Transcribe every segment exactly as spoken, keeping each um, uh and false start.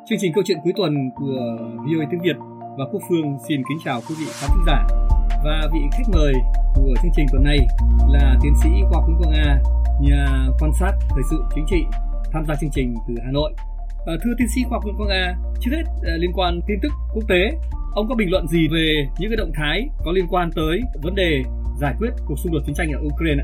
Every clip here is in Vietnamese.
Chương trình Câu chuyện cuối tuần của vê o a tiếng Việt và Quốc Phương xin kính chào quý vị khán thính giả. Và vị khách mời của chương trình tuần này là tiến sĩ khoa học Nguyễn Quang Nga, nhà quan sát thời sự chính trị, tham gia chương trình từ Hà Nội. À, thưa tiến sĩ khoa học Nguyễn Quang Nga, trước hết à, liên quan tin tức quốc tế, ông có bình luận gì về những cái động thái có liên quan tới vấn đề giải quyết cuộc xung đột chiến tranh ở Ukraine?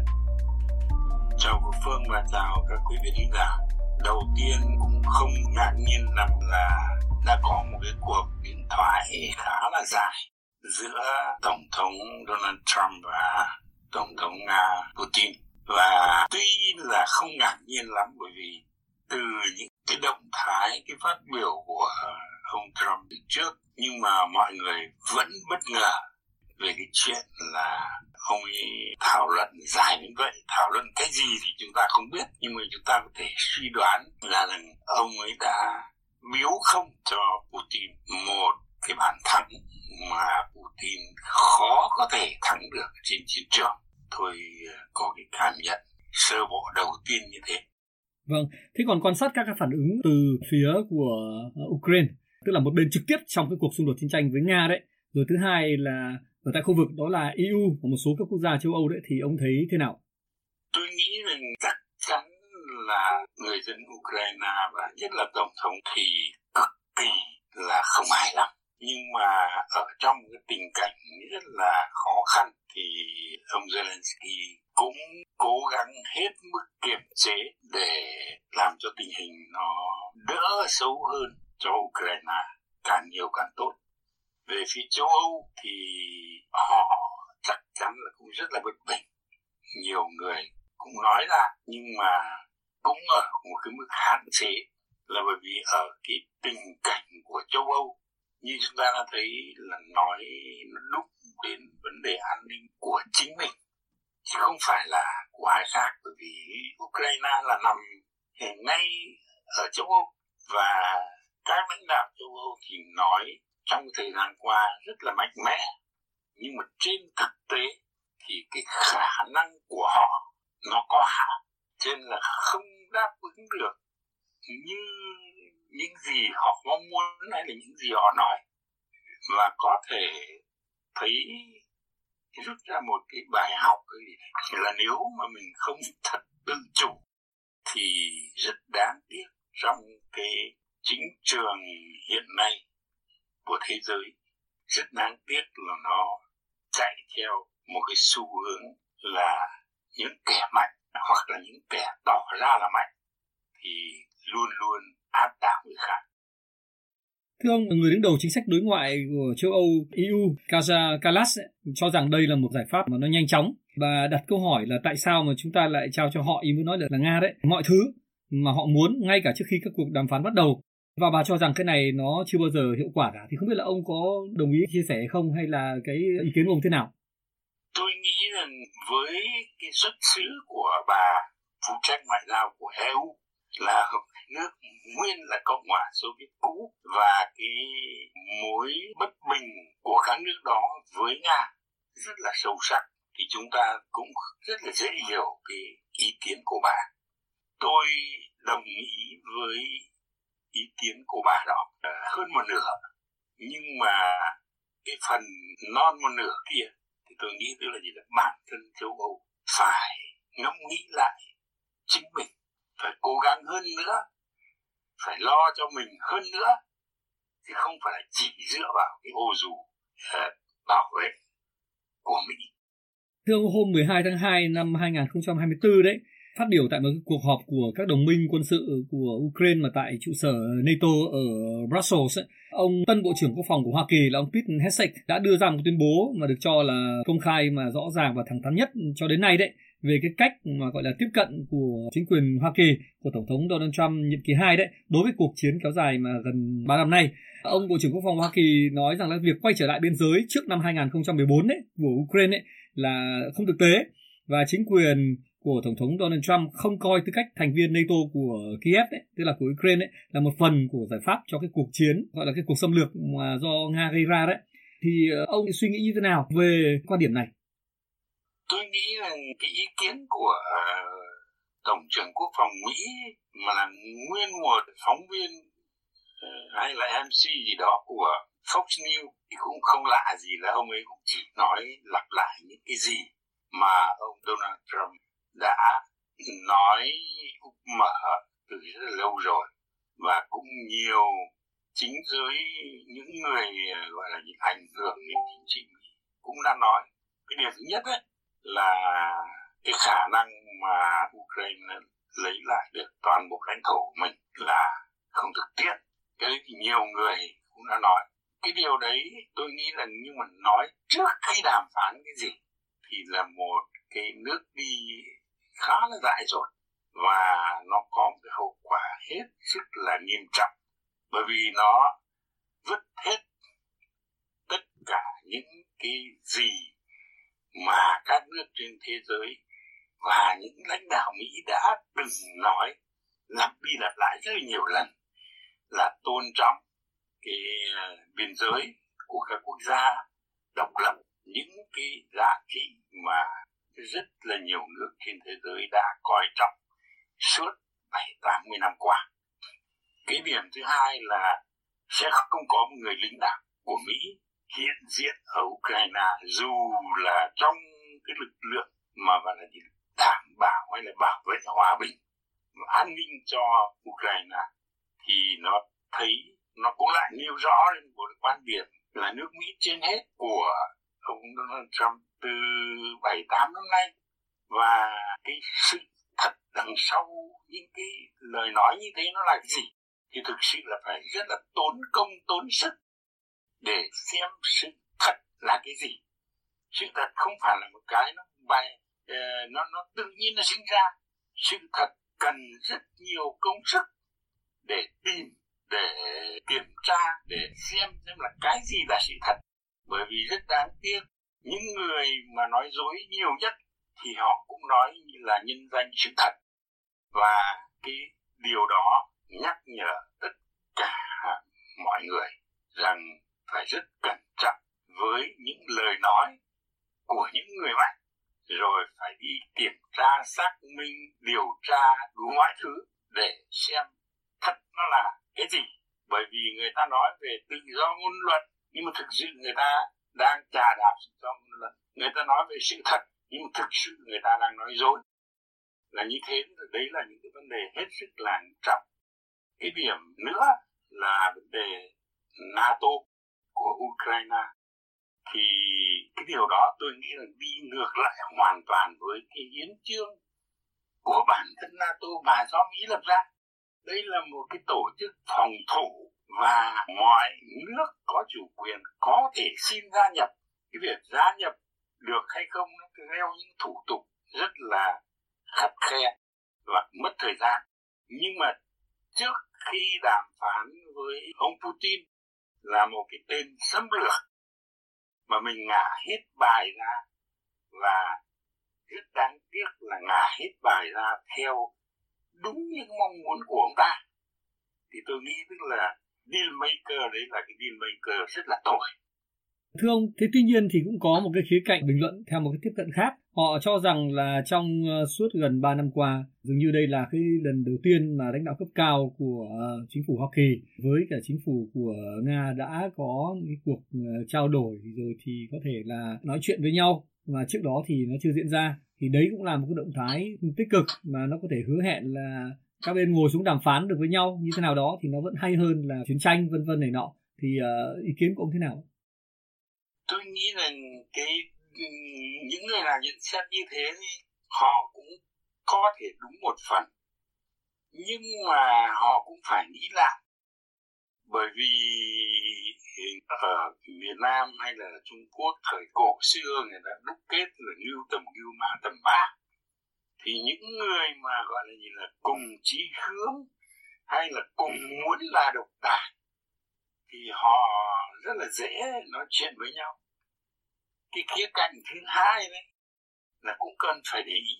Chào Quốc Phương và chào các quý vị khán giả. Đầu tiên cũng không ngạc nhiên lắm là đã có một cái cuộc điện thoại khá là dài giữa Tổng thống Donald Trump và Tổng thống Nga Putin. Và tuy là không ngạc nhiên lắm bởi vì từ những cái động thái, cái phát biểu của ông Trump từ trước, nhưng mà mọi người vẫn bất ngờ về cái chuyện là ông ấy thảo luận dài đến vậy. Thảo luận cái gì thì chúng ta không biết, nhưng mà chúng ta có thể suy đoán là rằng ông ấy đã biếu không cho Putin một cái bàn thắng mà Putin khó có thể thắng được trên chiến trường. Tôi có cái cảm nhận sơ bộ đầu tiên như thế. Vâng, thế còn quan sát các phản ứng từ phía của Ukraine, tức là một bên trực tiếp trong cái cuộc xung đột chiến tranh với Nga đấy, rồi thứ hai là ở tại khu vực đó là e u và một số các quốc gia châu Âu đấy, thì ông thấy thế nào? Tôi nghĩ rằng chắc chắn là người dân Ukraine và nhất là Tổng thống thì cực kỳ là không hài lòng. Nhưng mà ở trong cái tình cảnh rất là khó khăn thì ông Zelensky cũng cố gắng hết mức kiềm chế để làm cho tình hình nó đỡ xấu hơn cho Ukraine, càng nhiều càng tốt. Về phía châu Âu thì họ chắc chắn là cũng rất là bất bình. Nhiều người cũng nói ra nhưng mà cũng ở một cái mức hạn chế, là bởi vì ở cái tình cảnh của châu Âu như chúng ta đã thấy là nói nó đụng đến vấn đề an ninh của chính mình chứ không phải là của ai khác, bởi vì Ukraine là nằm ngay ở châu Âu và các lãnh đạo châu Âu thì nói trong thời gian qua rất là mạnh mẽ, nhưng mà trên thực tế thì cái khả năng của họ nó có hạn, cho nên là không đáp ứng được như những gì họ mong muốn hay là những gì họ nói. Và có thể thấy rút ra một cái bài học là nếu mà mình không thật tự chủ thì rất đáng tiếc trong cái chính trường hiện nay của thế giới, rất đáng tiếc là nó chạy theo một cái xu hướng là những kẻ mạnh hoặc là những kẻ tỏ ra là mạnh thì luôn luôn áp đảo người khác. Thưa ông, người đứng đầu chính sách đối ngoại của châu Âu e u Kaja Kallas cho rằng đây là một giải pháp mà nó nhanh chóng và đặt câu hỏi là tại sao mà chúng ta lại trao cho họ, ý muốn nói là, là Nga đấy, mọi thứ mà họ muốn ngay cả trước khi các cuộc đàm phán bắt đầu. Và bà cho rằng cái này nó chưa bao giờ hiệu quả cả. Thì không biết là ông có đồng ý chia sẻ không, hay là cái ý kiến của ông thế nào? Tôi nghĩ rằng với cái xuất xứ của bà phụ trách ngoại giao của e u là nước nguyên là Cộng hòa Xô Viết cũ, và cái mối bất bình của các nước đó với Nga rất là sâu sắc, thì chúng ta cũng rất là dễ hiểu cái ý kiến của bà. Tôi đồng ý với ý kiến của bà đó hơn một nửa, nhưng mà cái phần non một nửa kia thì tôi nghĩ tức là gì, là bản thân châu Âu phải ngẫm nghĩ lại chính mình, phải cố gắng hơn nữa, phải lo cho mình hơn nữa, chứ không phải là chỉ dựa vào cái ô dù uh, bảo vệ của Mỹ. Thưa ông, hôm mười hai tháng hai năm hai nghìn không trăm hai mươi tư đấy, phát biểu tại một cuộc họp của các đồng minh quân sự của Ukraine mà tại trụ sở NATO ở Brussels ấy, ông tân Bộ trưởng Quốc phòng của Hoa Kỳ là ông Pete Hegseth đã đưa ra một tuyên bố mà được cho là công khai mà rõ ràng và thẳng thắn nhất cho đến nay đấy, về cái cách mà gọi là tiếp cận của chính quyền Hoa Kỳ, của Tổng thống Donald Trump nhiệm kỳ hai đấy, đối với cuộc chiến kéo dài mà gần ba năm nay. Ông Bộ trưởng Quốc phòng Hoa Kỳ nói rằng là việc quay trở lại biên giới trước năm hai nghìn không trăm mười bốn đấy, của Ukraine ấy, là không thực tế, và chính quyền của Tổng thống Donald Trump không coi tư cách thành viên NATO của Kiev ấy, tức là của Ukraine ấy, là một phần của giải pháp cho cái cuộc chiến, gọi là cái cuộc xâm lược mà do Nga gây ra đấy. Thì ông suy nghĩ như thế nào về quan điểm này? Tôi nghĩ rằng cái ý kiến của Tổng trưởng Quốc phòng Mỹ mà là nguyên một phóng viên hay là em xê gì đó của Fox News thì cũng không lạ gì là ông ấy cũng chỉ nói lặp lại những cái gì mà ông Donald Trump đã nói mở từ rất là lâu rồi, và cũng nhiều chính giới những người gọi là những ảnh hưởng đến chính trị cũng đã nói. Cái điều thứ nhất ấy là cái khả năng mà Ukraine lấy lại được toàn bộ lãnh thổ của mình là không thực tiễn. Cái đấy thì nhiều người cũng đã nói. Cái điều đấy tôi nghĩ là nhưng mà nói trước khi đàm phán cái gì thì là một cái nước đi khá là dại dột, và nó có một cái hậu quả hết sức là nghiêm trọng, bởi vì nó vứt hết tất cả những cái gì mà các nước trên thế giới và những lãnh đạo Mỹ đã từng nói lặp đi lặp lại rất là nhiều lần, là tôn trọng cái biên giới của các quốc gia độc lập, những cái giá trị mà rất là nhiều nước trên thế giới đã coi trọng suốt bảy tám mươi năm qua. Cái điểm thứ hai là sẽ không có một người lính nào của Mỹ hiện diện ở Ukraine, dù là trong cái lực lượng mà gọi là đảm bảo hay là bảo vệ hòa bình và an ninh cho Ukraine, thì nó thấy nó cũng lại nêu rõ lên một quan điểm là nước Mỹ trên hết của ông Donald Trump từ bảy tám năm nay, và cái sự thật đằng sau những cái lời nói như thế nó là cái gì thì thực sự là phải rất là tốn công tốn sức để xem sự thật là cái gì. Sự thật không phải là một cái nó bài nó nó tự nhiên nó sinh ra. Sự thật cần rất nhiều công sức để tìm, để kiểm tra, để xem xem là cái gì là sự thật. Bởi vì rất đáng tiếc, những người mà nói dối nhiều nhất thì họ cũng nói như là nhân danh sự thật. Và cái điều đó nhắc nhở tất cả mọi người rằng phải rất cẩn trọng với những lời nói của những người mạnh, rồi phải đi kiểm tra, xác minh, điều tra đủ mọi thứ để xem thật nó là cái gì. Bởi vì người ta nói về tự do ngôn luận, nhưng mà thực sự người ta đang chà đạp tự do ngôn luận. Người ta nói về sự thật, nhưng mà thực sự người ta đang nói dối. Là như thế, đấy là những cái vấn đề hết sức là nghiêm trọng. Cái điểm nữa là vấn đề NATO của Ukraine. Thì cái điều đó tôi nghĩ là đi ngược lại hoàn toàn với cái hiến chương của bản thân NATO mà do Mỹ lập ra. Đây là một cái tổ chức phòng thủ và mọi nước có chủ quyền có thể xin gia nhập. Cái việc gia nhập được hay không nó theo những thủ tục rất là khắt khe và mất thời gian. Nhưng mà trước khi đàm phán với ông Putin là một cái tên xâm lược mà mình ngả hết bài ra, và rất đáng tiếc là ngả hết bài ra theo đúng những mong muốn của ông ta, thì tôi nghĩ tức là deal maker đấy là cái deal maker rất là tồi. Thưa ông, thế tuy nhiên thì cũng có một cái khía cạnh bình luận theo một cái tiếp cận khác. Họ cho rằng là trong suốt gần ba năm qua, dường như đây là cái lần đầu tiên mà lãnh đạo cấp cao của chính phủ Hoa Kỳ với cả chính phủ của Nga đã có những cuộc trao đổi rồi thì có thể là nói chuyện với nhau, mà trước đó thì nó chưa diễn ra. Thì đấy cũng là một cái động thái tích cực mà nó có thể hứa hẹn là các bên ngồi xuống đàm phán được với nhau như thế nào đó thì nó vẫn hay hơn là chiến tranh vân vân này nọ. Thì uh, ý kiến của ông thế nào? Tôi nghĩ rằng cái những người nào nhận xét như thế thì họ cũng có thể đúng một phần, nhưng mà họ cũng phải nghĩ lại. Bởi vì ở Việt Nam hay là Trung Quốc thời cổ xưa người ta đúc kết là ngưu tầm ngưu mã tầm mã, thì những người mà gọi là gì là cùng chí hướng hay là cùng muốn là độc tài thì họ rất là dễ nói chuyện với nhau. Cái khía cạnh thứ hai đấy là cũng cần phải để ý.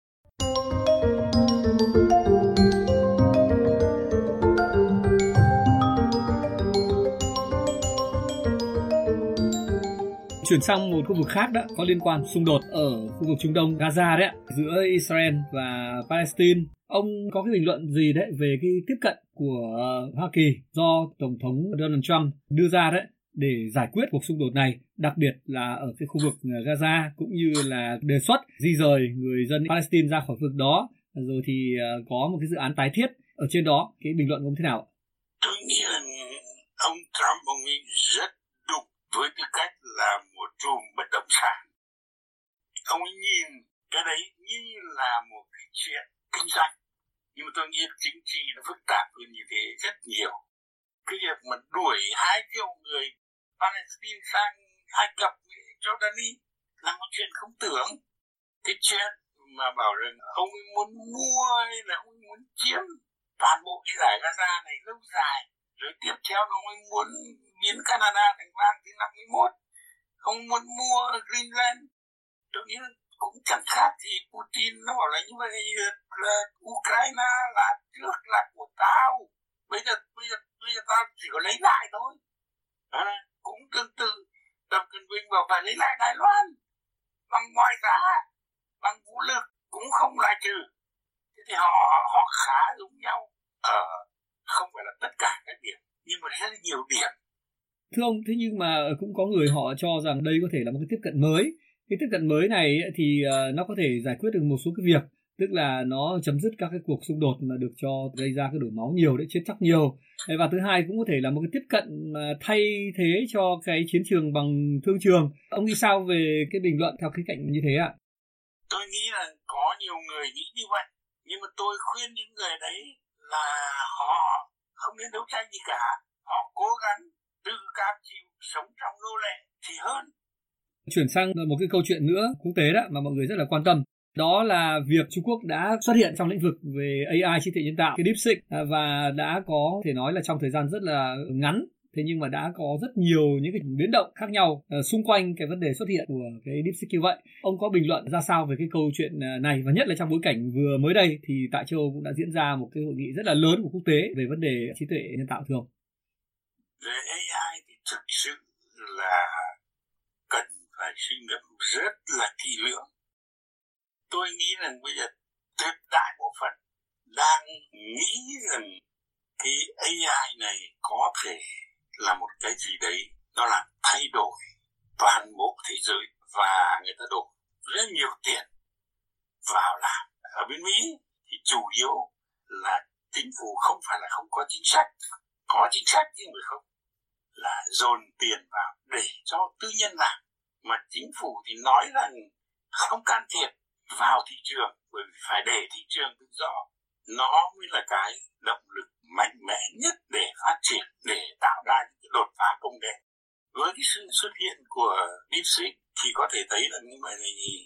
Chuyển sang một khu vực khác đó, có liên quan xung đột ở khu vực Trung Đông, Gaza đấy, giữa Israel và Palestine. Ông có cái bình luận gì đấy về cái tiếp cận của Hoa Kỳ do Tổng thống Donald Trump đưa ra đấy để giải quyết cuộc xung đột này, đặc biệt là ở cái khu vực Gaza, cũng như là đề xuất di rời người dân Palestine ra khỏi vực đó, rồi thì có một cái dự án tái thiết ở trên đó. Cái bình luận của ông thế nào? Tôi nghĩ là ông Trump ông ấy rất đúng với tư cách là một trùm bất động sản. Ông ấy nhìn cái đấy như là một cái chuyện kinh doanh, nhưng mà tôi nghĩ chính trị nó phức tạp hơn như thế rất nhiều. Cái việc mà đuổi hai triệu người Palestine sang Ai Cập, Jordani là một chuyện không tưởng. Cái chuyện mà bảo rằng ông ấy muốn mua hay là ông ấy muốn chiếm toàn bộ cái giải Gaza này lâu dài, rồi tiếp theo ông ấy muốn biến Canada thành bang thứ năm mươi mốt, ông muốn mua Greenland. Tôi nghĩ cũng chẳng khác gì Putin nó bảo là như vậy là Ukraine là trước là của tao, bây giờ bây giờ bây giờ tao chỉ có lấy lại thôi. À, cũng tương tự Tập Cận Bình bảo phải lấy lại Đài Loan bằng ngoại giá, bằng vũ lực, cũng không loại trừ. Thế thì họ họ khá giống nhau ở không phải là tất cả các điểm, nhưng mà rất là nhiều điểm. Thưa ông, thế nhưng mà cũng có người họ cho rằng đây có thể là một cái tiếp cận mới. Cái tiếp cận mới này thì nó có thể giải quyết được một số cái việc, tức là nó chấm dứt các cái cuộc xung đột mà được cho gây ra cái đổ máu nhiều, để chết chóc nhiều. Và thứ hai cũng có thể là một cái tiếp cận mà thay thế cho cái chiến trường bằng thương trường. Ông nghĩ sao về cái bình luận theo cái cạnh như thế ạ? Tôi nghĩ là có nhiều người nghĩ như vậy, nhưng mà tôi khuyên những người đấy là họ không nên đấu tranh gì cả. Họ cố gắng tự cam chịu sống trong nô lệ thì hơn. Chuyển sang một cái câu chuyện nữa quốc tế đó mà mọi người rất là quan tâm. Đó là việc Trung Quốc đã xuất hiện trong lĩnh vực về a i, trí tuệ nhân tạo, cái DeepSeek, và đã có thể nói là trong thời gian rất là ngắn, thế nhưng mà đã có rất nhiều những cái biến động khác nhau uh, xung quanh cái vấn đề xuất hiện của cái DeepSeek như vậy. Ông có bình luận ra sao về cái câu chuyện này, và nhất là trong bối cảnh vừa mới đây thì tại châu Âu cũng đã diễn ra một cái hội nghị rất là lớn của quốc tế về vấn đề trí tuệ nhân tạo thường. Về a i thì thực sự là cần phải suy ngẫm rất là kỹ lưỡng. Tôi nghĩ rằng bây giờ tuyệt đại bộ phận đang nghĩ rằng cái a i này có thể là một cái gì đấy nó làm thay đổi toàn bộ thế giới, và người ta đổ rất nhiều tiền vào làm. Ở bên Mỹ thì chủ yếu là chính phủ không phải là không có chính sách, có chính sách chứ không là dồn tiền vào để cho tư nhân làm, mà chính phủ thì nói rằng không can thiệp vào thị trường, bởi vì phải để thị trường tự do, nó mới là cái động lực mạnh mẽ nhất để phát triển, để tạo ra những cái đột phá công nghệ. Với cái sự xuất hiện của DeepSeek thì có thể thấy là như vậy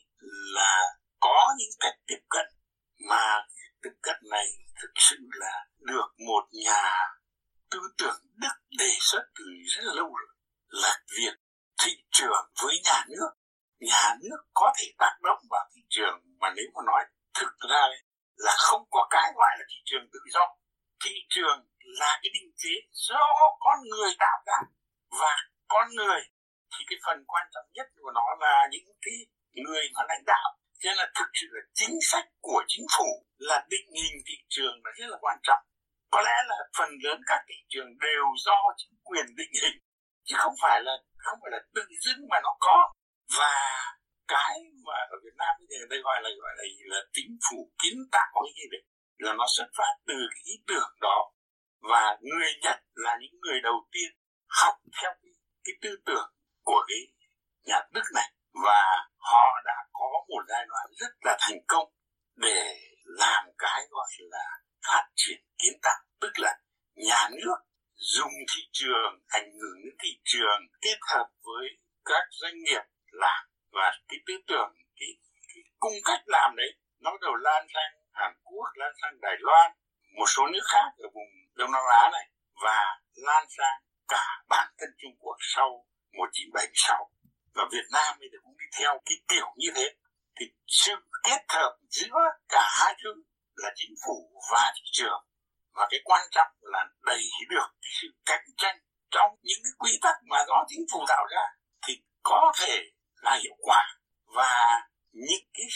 là có những cách tiếp cận, mà tiếp cận này thực sự là được một nhà tư tưởng Đức đề xuất từ rất là lâu rồi, là việc thị trường với nhà nước. Nhà nước có thể tác động vào thị trường, mà nếu mà nói thực ra là không có cái gọi là thị trường tự do. Thị trường là cái định chế do con người tạo ra, và con người thì cái phần quan trọng nhất của nó là những cái người mà lãnh đạo. Cho nên là thực sự là chính sách của chính phủ là định hình thị trường là rất là quan trọng. Có lẽ là phần lớn các thị trường đều do chính quyền định hình, chứ không phải là không phải là tự dưng mà nó có. Và cái mà ở Việt Nam bây giờ đây gọi là gọi là, là chính phủ kiến tạo cái gì đấy, là nó xuất phát từ cái ý tưởng đó, và người Nhật là những người đầu tiên học theo cái, cái tư tưởng của cái nhà Đức này, và họ đã có một giai đoạn rất là thành công để làm cái gọi là phát triển kiến tạo, tức là nhà nước dùng thị trường, ảnh hưởng đến thị trường, kết hợp với các doanh nghiệp làm, và cái tư tưởng, cái, cái cung cách làm đấy nó bắt đầu lan sang Hàn Quốc, lan sang Đài Loan, một số nước khác ở vùng Đông Nam Á này, và lan sang cả bản thân Trung Quốc sau một nghìn chín trăm bảy mươi sáu. Và Việt Nam bây giờ cũng đi theo cái kiểu như thế. Thì sự kết hợp giữa cả hai thứ là chính phủ và thị trường, và cái quan trọng là đẩy được cái sự cạnh tranh trong những cái quy tắc mà do chính phủ tạo ra thì có thể là hiệu quả. Và những cái sự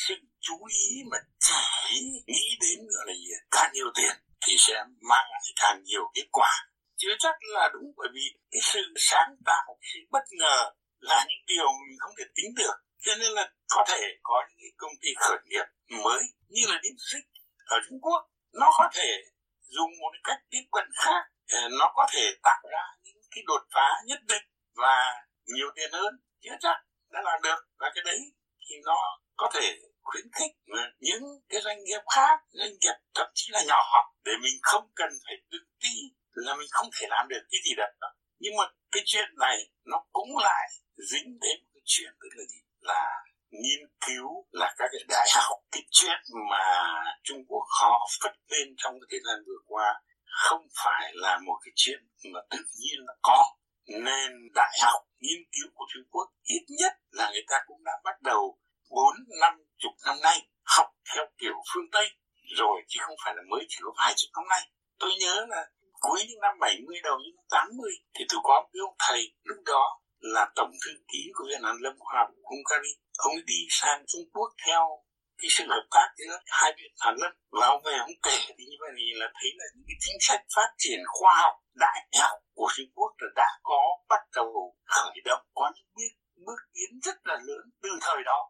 chú ý mà chỉ nghĩ đến gọi là gì càng nhiều tiền thì sẽ mang lại càng nhiều kết quả. Chưa chắc là đúng, bởi vì cái sự sáng tạo, sự bất ngờ là những điều mình không thể tính được. Cho nên là có thể có những cái công ty khởi nghiệp mới như là DeepSeek ở Trung Quốc, nó có thể dùng một cách tiếp cận khác, nó có thể tạo ra những cái đột phá nhất định và nhiều tiền hơn. Chưa chắc đã làm được, và cái đấy thì nó có thể khuyến khích những cái doanh nghiệp khác, doanh nghiệp thậm chí là nhỏ, để mình không cần phải tự ti là mình không thể làm được cái gì được. Nhưng mà cái chuyện này nó cũng lại dính đến cái chuyện tức là gì? Là nghiên cứu, là các cái đại học. Cái chuyện mà Trung Quốc họ phất lên trong cái thời gian vừa qua không phải là một cái chuyện mà tự nhiên nó có. Nên đại học nghiên cứu của Trung Quốc ít nhất là người ta cũng đã bắt đầu bốn năm chục năm nay học theo kiểu phương Tây rồi, chứ không phải là mới chỉ có vài chục năm nay. Tôi nhớ là cuối những năm bảy mươi đầu những năm tám mươi thì tôi có một ông thầy lúc đó là tổng thư ký của Viện Hàn Lâm Khoa học Hungary. Ông ấy đi sang Trung Quốc theo cái sự hợp tác giữa hai viện Hàn Lâm, và ông về ông kể thì như vậy thì là thấy là những cái chính sách phát triển khoa học đại học của Trung Quốc là đã có bắt đầu khởi động, có những bước, bước tiến rất là lớn từ thời đó.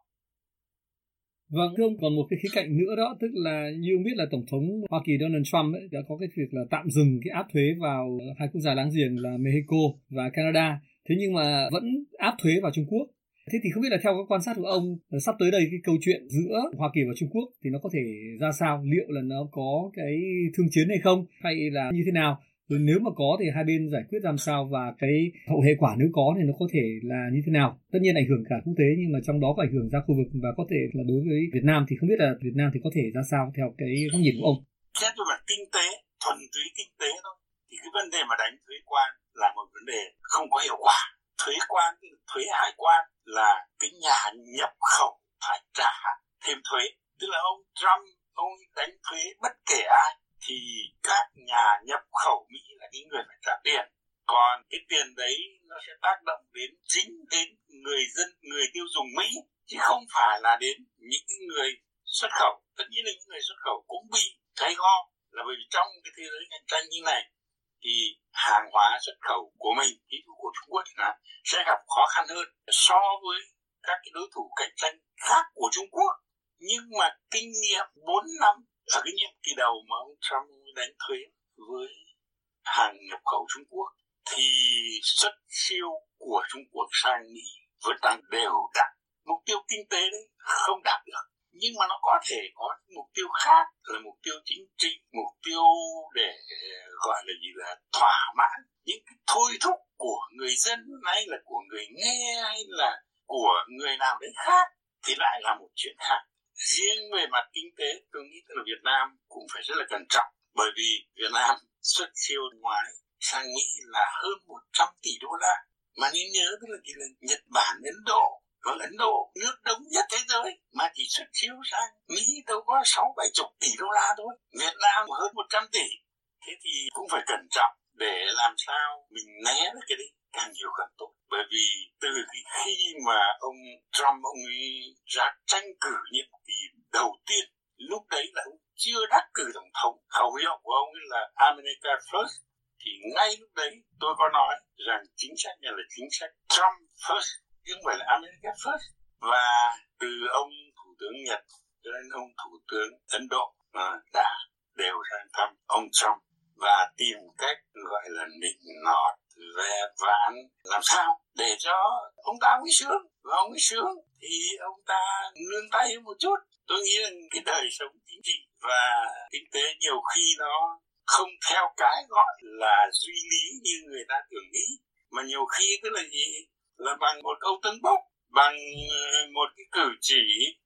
Vâng, thưa ông, còn một cái khía cạnh nữa đó, tức là như ông biết là Tổng thống Hoa Kỳ Donald Trump ấy, đã có cái việc là tạm dừng cái áp thuế vào hai quốc gia láng giềng là Mexico và Canada. Thế nhưng mà vẫn áp thuế vào Trung Quốc. Thế thì không biết là theo các quan sát của ông, sắp tới đây cái câu chuyện giữa Hoa Kỳ và Trung Quốc thì nó có thể ra sao? Liệu là nó có cái thương chiến hay không? Hay là như thế nào? Rồi nếu mà có thì hai bên giải quyết làm sao, và cái hậu hệ quả nếu có thì nó có thể là như thế nào? Tất nhiên ảnh hưởng cả quốc tế, nhưng mà trong đó có ảnh hưởng ra khu vực, và có thể là đối với Việt Nam thì không biết là Việt Nam thì có thể ra sao theo cái góc nhìn của ông? Xét về mặt kinh tế, thuần túy kinh tế thôi, thì cái vấn đề mà đánh thuế quan là một vấn đề không có hiệu quả. Thuế quan, thuế hải quan là cái nhà nhập khẩu phải trả thêm thuế. Tức là ông Trump, ông đánh thuế bất kể ai, thì các nhà nhập khẩu Mỹ là những người phải trả tiền. Còn cái tiền đấy nó sẽ tác động đến chính đến người dân, người tiêu dùng Mỹ, chứ không phải là đến những người xuất khẩu. Tất nhiên là những người xuất khẩu cũng bị gay go, là bởi vì trong cái thế giới cạnh tranh như này thì hàng hóa xuất khẩu của mình, ví dụ của Trung Quốc là sẽ gặp khó khăn hơn so với các cái đối thủ cạnh tranh khác của Trung Quốc. Nhưng mà kinh nghiệm bốn năm ở cái nhiệm kỳ đầu mà ông Trump đánh thuế với hàng nhập khẩu Trung Quốc thì xuất siêu của Trung Quốc sang Mỹ vẫn tăng đều đặn. Mục tiêu kinh tế đấy không đạt được, nhưng mà nó có thể có mục tiêu khác, là mục tiêu chính trị, mục tiêu để gọi là gì là thỏa mãn những cái thôi thúc của người dân hay là của người nghe hay là của người nào đấy khác, thì lại là một chuyện khác. Riêng về mặt kinh tế, tôi nghĩ là Việt Nam cũng phải rất là cẩn trọng, bởi vì Việt Nam xuất siêu ngoại sang Mỹ là hơn một trăm tỷ đô la. Mà nên nhớ tức là, là Nhật Bản, Ấn Độ, còn Ấn Độ nước đông nhất thế giới mà chỉ xuất siêu sang Mỹ đâu có sáu bảy chục tỷ đô la thôi. Việt Nam hơn một trăm tỷ. Thế thì cũng phải cẩn trọng để làm sao mình né được cái đấy càng nhiều càng tốt. Bởi vì từ khi mà ông Trump ông ấy ra tranh cử nhiệm kỳ đầu tiên, lúc đấy là ông chưa đắc cử tổng thống, khẩu hiệu của ông ấy là America First, thì ngay lúc đấy tôi có nói rằng chính sách này là chính sách Trump First, chứ không phải là America First. Và từ ông Thủ tướng Nhật cho đến ông Thủ tướng Ấn Độ đã đều sang thăm ông Trump và tìm cách gọi là nịnh nọt, ve vãn, làm sao để cho ông ta mới sướng. Và ông ấy sướng thì ông ta nương tay một chút. Tôi nghĩ là cái đời sống chính trị và kinh tế nhiều khi nó không theo cái gọi là duy lý như người ta tưởng nghĩ, mà nhiều khi tức là gì, là bằng một câu tâng bốc, bằng một cái cử chỉ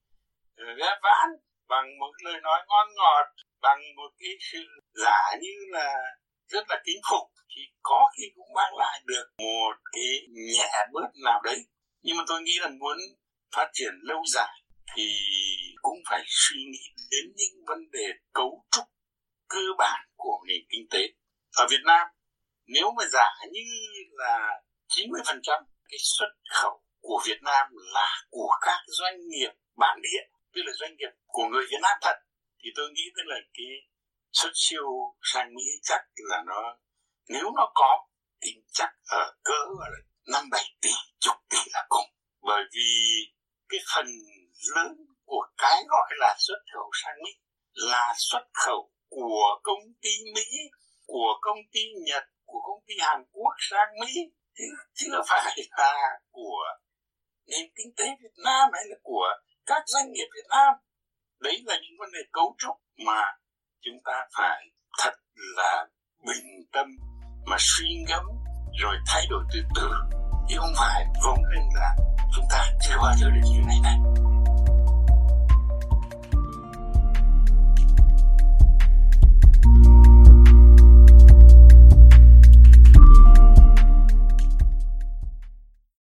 ve vãn, bằng một lời nói ngon ngọt, bằng một cái sự giả như là rất là kính phục, thì có khi cũng mang lại được một cái nhẹ bớt nào đấy. Nhưng mà tôi nghĩ là muốn phát triển lâu dài thì cũng phải suy nghĩ đến những vấn đề cấu trúc cơ bản của nền kinh tế. Ở Việt Nam, nếu mà giả như là chín mươi phần trăm cái xuất khẩu của Việt Nam là của các doanh nghiệp bản địa, tức là doanh nghiệp của người Việt Nam thật, thì tôi nghĩ tức là cái xuất siêu sang Mỹ chắc là nó, nếu nó có thì chắc ở cỡ năm bảy tỷ, chục tỷ là cùng. Bởi vì cái phần lớn của cái gọi là xuất khẩu sang Mỹ là xuất khẩu của công ty Mỹ, của công ty Nhật, của công ty Hàn Quốc sang Mỹ, chứ chưa phải là của nền kinh tế Việt Nam hay là của các doanh nghiệp Việt Nam. Đấy là những vấn đề cấu trúc mà chúng ta phải thật là bình tâm mà suy ngẫm rồi thay đổi từ từ, chứ không phải vốn lên là chúng ta chưa bao giờ được như này này.